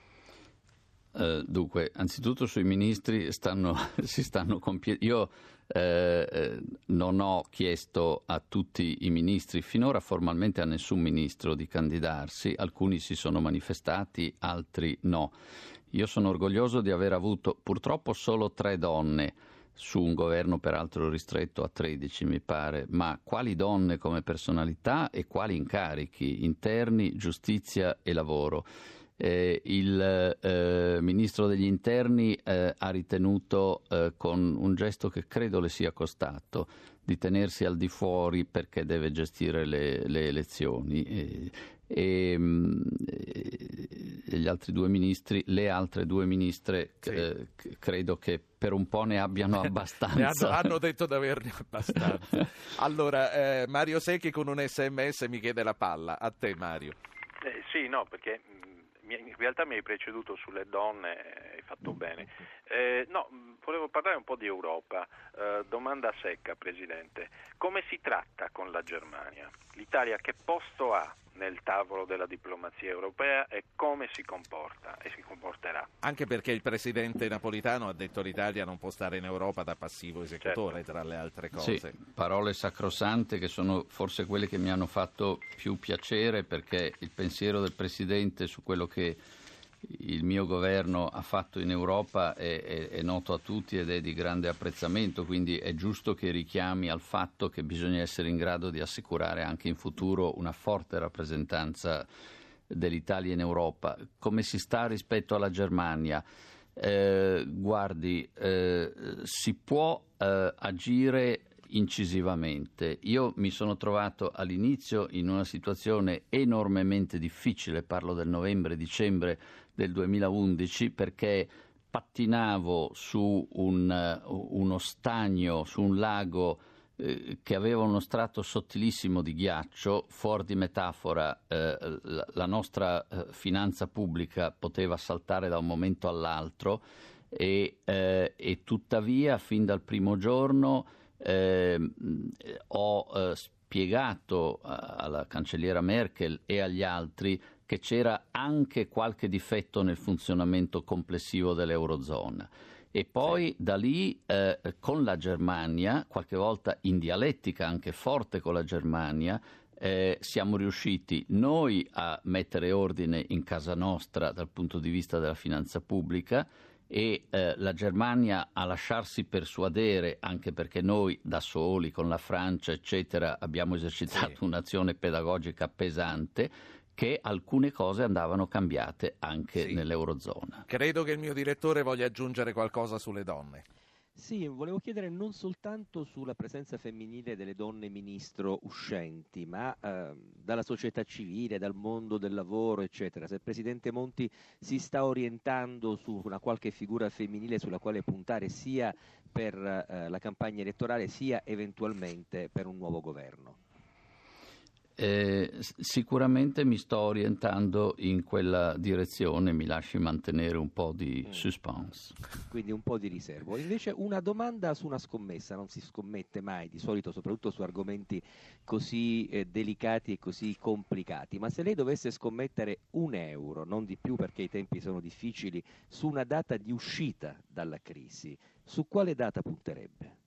Dunque, anzitutto sui ministri si stanno compiendo. Io non ho chiesto a tutti i ministri, finora formalmente a nessun ministro, di candidarsi. Alcuni si sono manifestati, altri no. Io sono orgoglioso di aver avuto purtroppo solo 3 donne su un governo peraltro ristretto a 13 mi pare, ma quali donne come personalità e quali incarichi interni, giustizia e lavoro. Il ministro degli interni ha ritenuto con un gesto che credo le sia costato di tenersi al di fuori perché deve gestire le elezioni e gli altri due ministri, le altre due ministre, credo che per un po' ne abbiano abbastanza. hanno detto di averne abbastanza. Allora, Mario Secchi con un SMS mi chiede la palla. A te, Mario. Sì, no, perché in realtà mi hai preceduto sulle donne, hai fatto bene. Volevo parlare un po' di Europa. Domanda secca, Presidente. Come si tratta con la Germania? L'Italia che posto ha nel tavolo della diplomazia europea e come si comporta e si comporterà? Anche perché il Presidente Napolitano ha detto l'Italia non può stare in Europa da passivo esecutore, tra le altre cose. Sì, parole sacrosante che sono forse quelle che mi hanno fatto più piacere, perché il pensiero del Presidente su quello che il mio governo ha fatto in Europa è noto a tutti ed è di grande apprezzamento, quindi è giusto che richiami al fatto che bisogna essere in grado di assicurare anche in futuro una forte rappresentanza dell'Italia in Europa. Come si sta rispetto alla Germania? Si può agire incisivamente. Io mi sono trovato all'inizio in una situazione enormemente difficile, parlo del novembre-dicembre del 2011, perché pattinavo su uno stagno, su un lago che aveva uno strato sottilissimo di ghiaccio. Fuori di metafora, la nostra finanza pubblica poteva saltare da un momento all'altro e tuttavia fin dal primo giorno ho spiegato alla cancelliera Merkel e agli altri che c'era anche qualche difetto nel funzionamento complessivo dell'Eurozona. E poi da lì con la Germania, qualche volta in dialettica anche forte con la Germania, siamo riusciti noi a mettere ordine in casa nostra dal punto di vista della finanza pubblica e la Germania a lasciarsi persuadere, anche perché noi da soli con la Francia eccetera abbiamo esercitato un'azione pedagogica pesante, che alcune cose andavano cambiate anche nell'Eurozona. Credo che il mio direttore voglia aggiungere qualcosa sulle donne. Sì, volevo chiedere non soltanto sulla presenza femminile delle donne ministro uscenti, ma dalla società civile, dal mondo del lavoro, eccetera. Se il Presidente Monti si sta orientando su una qualche figura femminile sulla quale puntare sia per la campagna elettorale sia eventualmente per un nuovo governo. Sicuramente mi sto orientando in quella direzione, mi lasci mantenere un po' di suspense. Quindi un po' di riservo. Invece una domanda su una scommessa, non si scommette mai di solito, soprattutto su argomenti così delicati e così complicati, ma se lei dovesse scommettere €1, non di più perché i tempi sono difficili, su una data di uscita dalla crisi, su quale data punterebbe?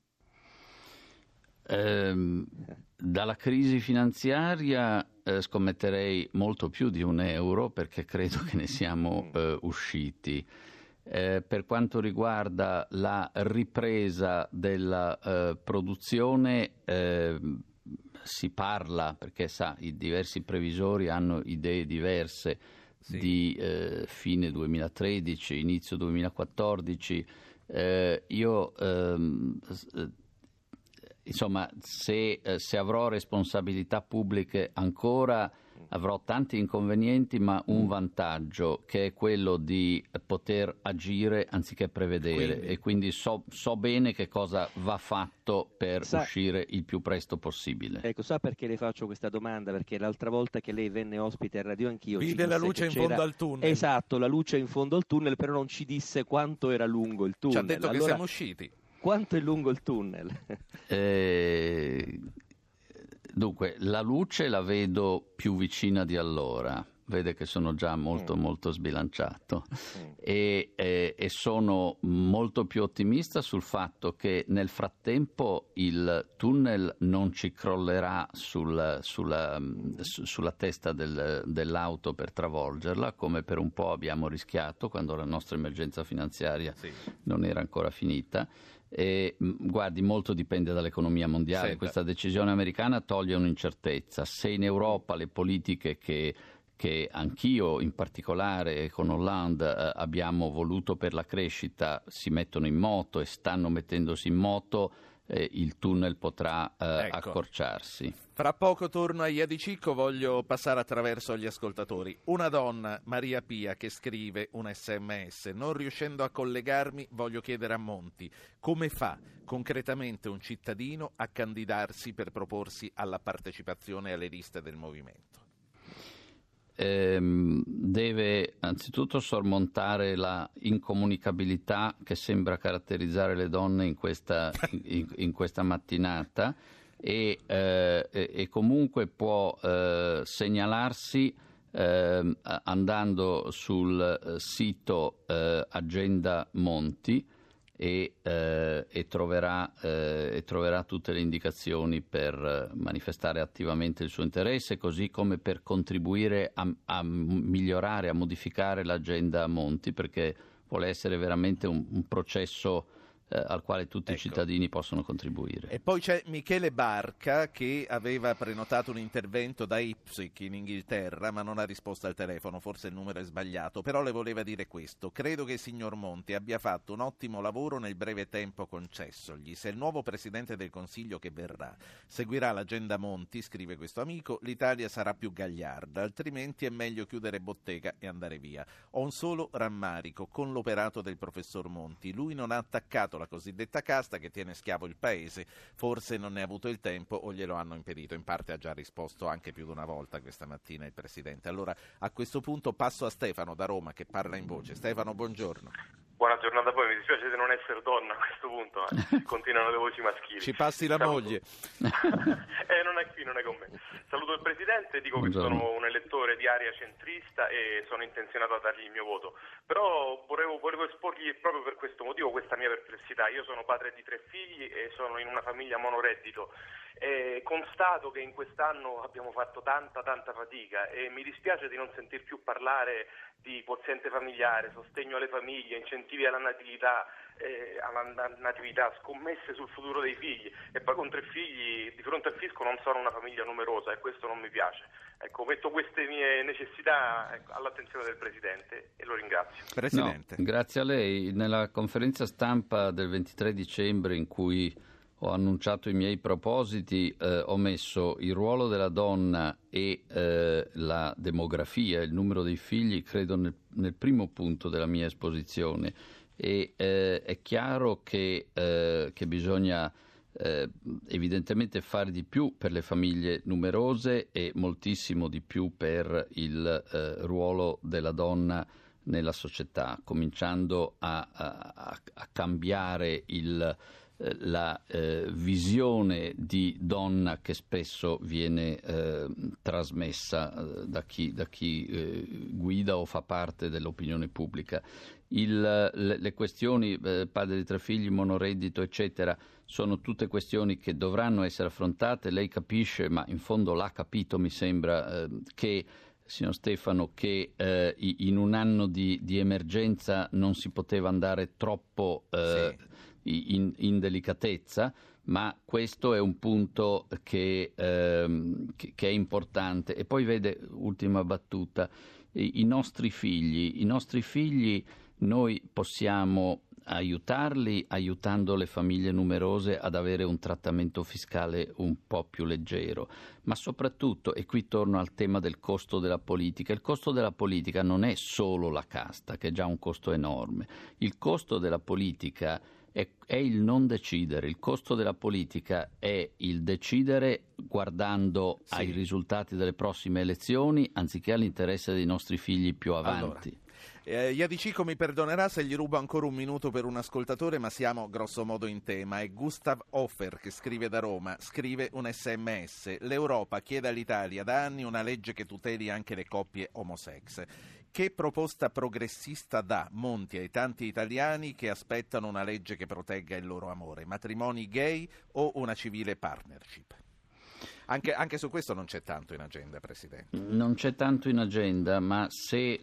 Dalla crisi finanziaria scommetterei molto più di €1 perché credo che ne siamo usciti. Per quanto riguarda la ripresa della produzione si parla, perché sa, i diversi previsori hanno idee diverse, di fine 2013, inizio 2014. Insomma, se avrò responsabilità pubbliche ancora avrò tanti inconvenienti, ma un vantaggio che è quello di poter agire anziché prevedere, e quindi so bene che cosa va fatto per uscire il più presto possibile. Ecco, sa perché le faccio questa domanda? Perché l'altra volta che lei venne ospite a Radio Anch'io vide la luce in fondo al tunnel. Esatto, la luce in fondo al tunnel, però non ci disse quanto era lungo il tunnel. Ci ha detto che siamo usciti. Quanto è lungo il tunnel? Dunque, la luce la vedo più vicina di allora, vede che sono già molto sbilanciato e sono molto più ottimista sul fatto che nel frattempo il tunnel non ci crollerà sulla testa dell'auto per travolgerla, come per un po' abbiamo rischiato quando la nostra emergenza finanziaria non era ancora finita. E guardi, molto dipende dall'economia mondiale. Questa decisione americana toglie un'incertezza. Se in Europa le politiche che anch'io in particolare con Hollande abbiamo voluto per la crescita si mettono in moto e stanno mettendosi in moto, il tunnel potrà accorciarsi. Fra poco torno a Iadicicco, voglio passare attraverso gli ascoltatori. Una donna, Maria Pia, che scrive un SMS: non riuscendo a collegarmi voglio chiedere a Monti come fa concretamente un cittadino a candidarsi per proporsi alla partecipazione alle liste del movimento. Deve anzitutto sormontare la incomunicabilità che sembra caratterizzare le donne in questa mattinata e comunque può segnalarsi andando sul sito Agenda Monti e troverà tutte le indicazioni per manifestare attivamente il suo interesse, così come per contribuire a migliorare, a modificare l'agenda Monti, perché vuole essere veramente un processo al quale tutti i cittadini possono contribuire. E poi c'è Michele Barca, che aveva prenotato un intervento da Ipswich in Inghilterra, ma non ha risposto al telefono, forse il numero è sbagliato, però le voleva dire questo: credo che il signor Monti abbia fatto un ottimo lavoro nel breve tempo concessogli. Se il nuovo Presidente del Consiglio che verrà seguirà l'agenda Monti, scrive questo amico, l'Italia sarà più gagliarda, altrimenti è meglio chiudere bottega e andare via. Ho un solo rammarico con l'operato del professor Monti: lui non ha attaccato la cosiddetta casta che tiene schiavo il paese, forse non ne ha avuto il tempo o glielo hanno impedito. In parte ha già risposto anche più di una volta questa mattina il Presidente. Allora a questo punto passo a Stefano da Roma, che parla in voce. Stefano, buongiorno. Buona giornata a voi, mi dispiace di non essere donna a questo punto, continuano le voci maschili. Ci passi la moglie. Non è qui, non è con me. Saluto il Presidente, dico Buongiorno. Che sono un elettore di area centrista e sono intenzionato a dargli il mio voto, però volevo esporgli proprio per questo motivo questa mia perplessità. Io sono padre di 3 figli e sono in una famiglia monoreddito. Constato che in quest'anno abbiamo fatto tanta fatica e mi dispiace di non sentir più parlare di quoziente familiare, sostegno alle famiglie, incentivi alla natività, scommesse sul futuro dei figli, e poi con 3 figli di fronte al fisco non sono una famiglia numerosa e questo non mi piace. Ecco, metto queste mie necessità all'attenzione del Presidente e lo ringrazio. Presidente. No, grazie a lei. Nella conferenza stampa del 23 dicembre in cui ho annunciato i miei propositi, ho messo il ruolo della donna e la demografia, il numero dei figli, credo nel primo punto della mia esposizione. E è chiaro che bisogna evidentemente fare di più per le famiglie numerose e moltissimo di più per il ruolo della donna nella società, cominciando a cambiare la visione di donna che spesso viene trasmessa da chi guida o fa parte dell'opinione pubblica. Le questioni padre di 3 figli, monoreddito, eccetera, sono tutte questioni che dovranno essere affrontate. Lei capisce, ma in fondo l'ha capito, mi sembra, che signor Stefano, che in un anno di emergenza non si poteva andare troppo in delicatezza, ma questo è un punto che è importante. E poi vede, ultima battuta, i nostri figli noi possiamo aiutarli aiutando le famiglie numerose ad avere un trattamento fiscale un po' più leggero, ma soprattutto, e qui torno al tema del costo della politica, il costo della politica non è solo la casta, che è già un costo enorme. Il costo della politica è il non decidere, il costo della politica è il decidere guardando ai risultati delle prossime elezioni anziché all'interesse dei nostri figli più avanti. Iadicicco mi perdonerà se gli rubo ancora un minuto per un ascoltatore, ma siamo grosso modo in tema. È Gustav Hofer che scrive da Roma, scrive un SMS: l'Europa chiede all'Italia da anni una legge che tuteli anche le coppie homosex. Che proposta progressista dà Monti ai tanti italiani che aspettano una legge che protegga il loro amore? Matrimoni gay o una civile partnership? Anche su questo non c'è tanto in agenda, Presidente. Non c'è tanto in agenda, ma se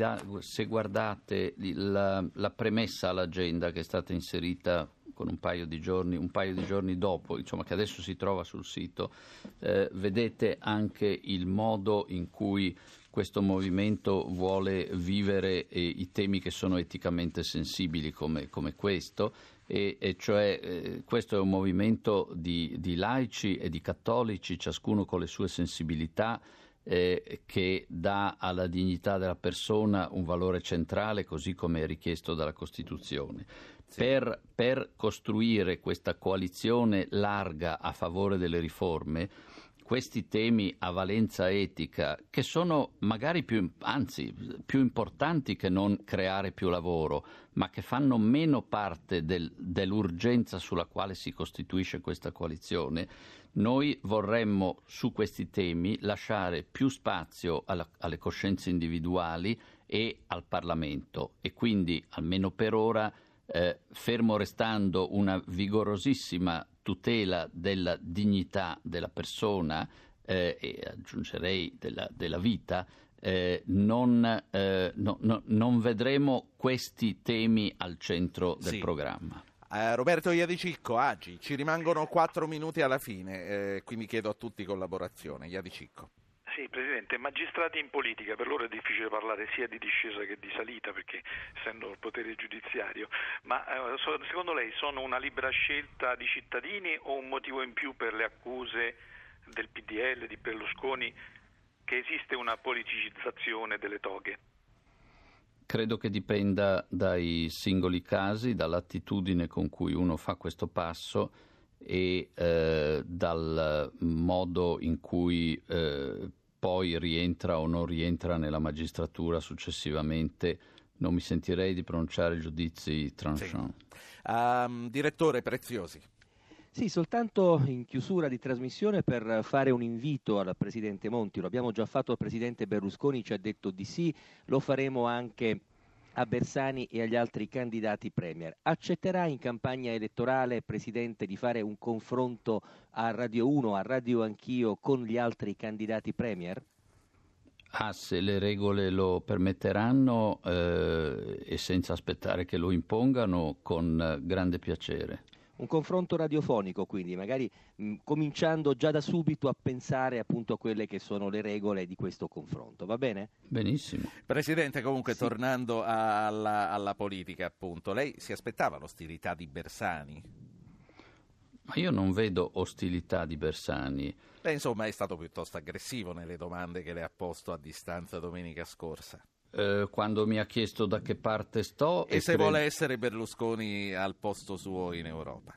guardate la premessa all'agenda che è stata inserita con un paio di giorni dopo, insomma, che adesso si trova sul sito, vedete anche il modo in cui questo movimento vuole vivere i temi che sono eticamente sensibili come questo, e cioè questo è un movimento di laici e di cattolici, ciascuno con le sue sensibilità, che dà alla dignità della persona un valore centrale, così come è richiesto dalla Costituzione. Sì. Per costruire questa coalizione larga a favore delle riforme, questi temi a valenza etica, che sono magari più importanti che non creare più lavoro, ma che fanno meno parte dell'urgenza sulla quale si costituisce questa coalizione, noi vorremmo su questi temi lasciare più spazio alle coscienze individuali e al Parlamento, e quindi, almeno per ora, fermo restando una vigorosissima tutela della dignità della persona, e aggiungerei della vita, non vedremo questi temi al centro del programma. Roberto Iadicicco, Agi, ci rimangono 4 minuti alla fine, quindi chiedo a tutti collaborazione. Iadicicco. Sì, Presidente, magistrati in politica, per loro è difficile parlare sia di discesa che di salita, perché essendo il potere giudiziario, ma secondo lei sono una libera scelta di cittadini o un motivo in più per le accuse del PDL, di Berlusconi, che esiste una politicizzazione delle toghe? Credo che dipenda dai singoli casi, dall'attitudine con cui uno fa questo passo e dal modo in cui poi rientra o non rientra nella magistratura successivamente. Non mi sentirei di pronunciare giudizi tranchant. Sì. Direttore Preziosi. Sì, soltanto in chiusura di trasmissione per fare un invito al Presidente Monti. Lo abbiamo già fatto al Presidente Berlusconi, ci ha detto di sì, lo faremo anche a Bersani e agli altri candidati premier. Accetterà in campagna elettorale, Presidente, di fare un confronto a Radio 1, a Radio Anch'io, con gli altri candidati premier? Se le regole lo permetteranno e senza aspettare che lo impongano, con grande piacere. Un confronto radiofonico, quindi, magari cominciando già da subito a pensare appunto a quelle che sono le regole di questo confronto, va bene? Benissimo. Presidente, comunque, sì. Tornando alla politica, appunto, lei si aspettava l'ostilità di Bersani? Ma io non vedo ostilità di Bersani. Insomma, è stato piuttosto aggressivo nelle domande che le ha posto a distanza domenica scorsa. Quando mi ha chiesto da che parte sto e se vuole essere Berlusconi al posto suo in Europa,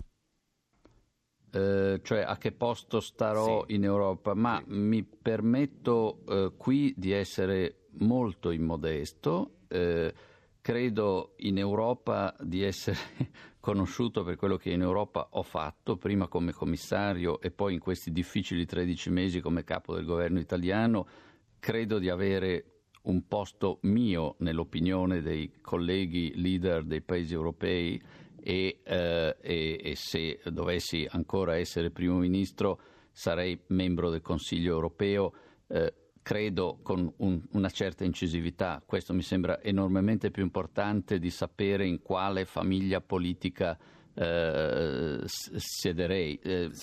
cioè a che posto starò in Europa, ma mi permetto qui di essere molto immodesto. Credo in Europa di essere conosciuto per quello che in Europa ho fatto, prima come commissario e poi in questi difficili 13 mesi come capo del governo italiano. Credo di avere un posto mio nell'opinione dei colleghi leader dei paesi europei e se dovessi ancora essere primo ministro sarei membro del Consiglio europeo, credo con una certa incisività. Questo mi sembra enormemente più importante di sapere in quale famiglia politica siederei.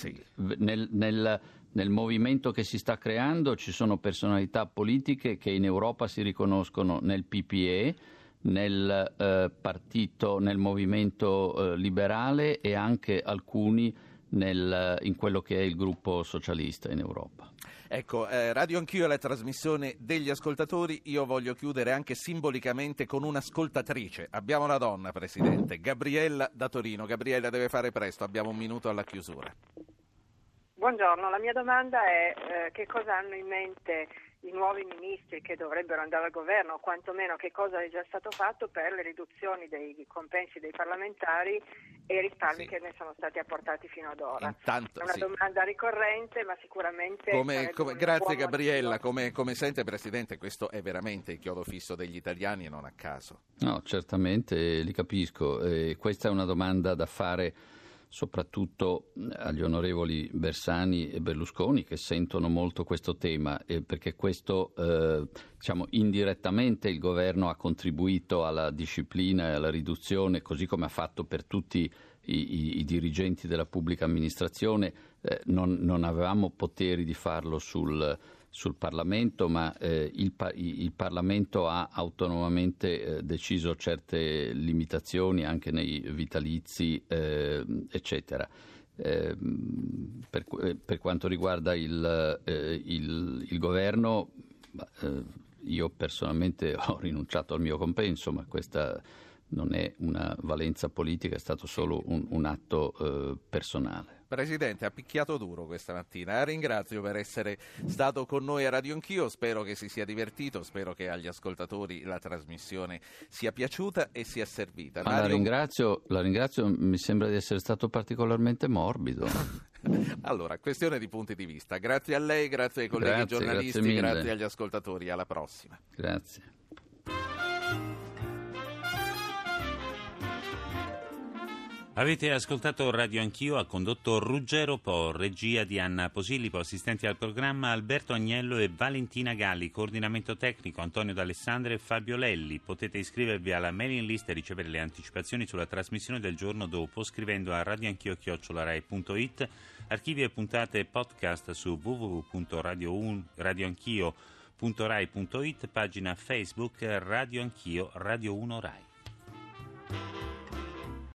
Nel movimento che si sta creando ci sono personalità politiche che in Europa si riconoscono nel PPE, nel partito, nel movimento liberale e anche alcuni in quello che è il gruppo socialista in Europa. Ecco, Radio Anch'io è la trasmissione degli ascoltatori. Io voglio chiudere anche simbolicamente con un'ascoltatrice. Abbiamo una donna, Presidente, Gabriella da Torino. Gabriella deve fare presto, abbiamo un minuto alla chiusura. Buongiorno, la mia domanda è che cosa hanno in mente i nuovi ministri che dovrebbero andare al governo, o quantomeno che cosa è già stato fatto per le riduzioni dei compensi dei parlamentari e i risparmi che ne sono stati apportati fino ad ora. È una domanda ricorrente, ma sicuramente... Grazie Gabriella, come sente Presidente, questo è veramente il chiodo fisso degli italiani e non a caso. No, certamente, li capisco. Questa è una domanda da fare soprattutto agli onorevoli Bersani e Berlusconi, che sentono molto questo tema, perché questo indirettamente il governo ha contribuito alla disciplina e alla riduzione, così come ha fatto per tutti i dirigenti della pubblica amministrazione. Non avevamo poteri di farlo sul sul Parlamento, ma il Parlamento ha autonomamente deciso certe limitazioni anche nei vitalizi, eccetera. Per quanto riguarda il governo, io personalmente ho rinunciato al mio compenso, ma questa non è una valenza politica, è stato solo un atto personale. Presidente, ha picchiato duro questa mattina. La ringrazio per essere stato con noi a Radio Anch'io. Spero che si sia divertito, spero che agli ascoltatori la trasmissione sia piaciuta e sia servita. La ringrazio, mi sembra di essere stato particolarmente morbido. Allora, questione di punti di vista. Grazie a lei, grazie ai colleghi giornalisti, grazie agli ascoltatori. Alla prossima. Grazie. Avete ascoltato Radio Anch'io, ha condotto Ruggero Po, regia di Anna Posillipo, assistenti al programma Alberto Agnello e Valentina Galli, coordinamento tecnico Antonio D'Alessandro e Fabio Lelli. Potete iscrivervi alla mailing list e ricevere le anticipazioni sulla trasmissione del giorno dopo scrivendo a radioanchio@rai.it, archivi e puntate podcast su www.radioanchio.rai.it, pagina Facebook Radio Anch'io, Radio 1 Rai.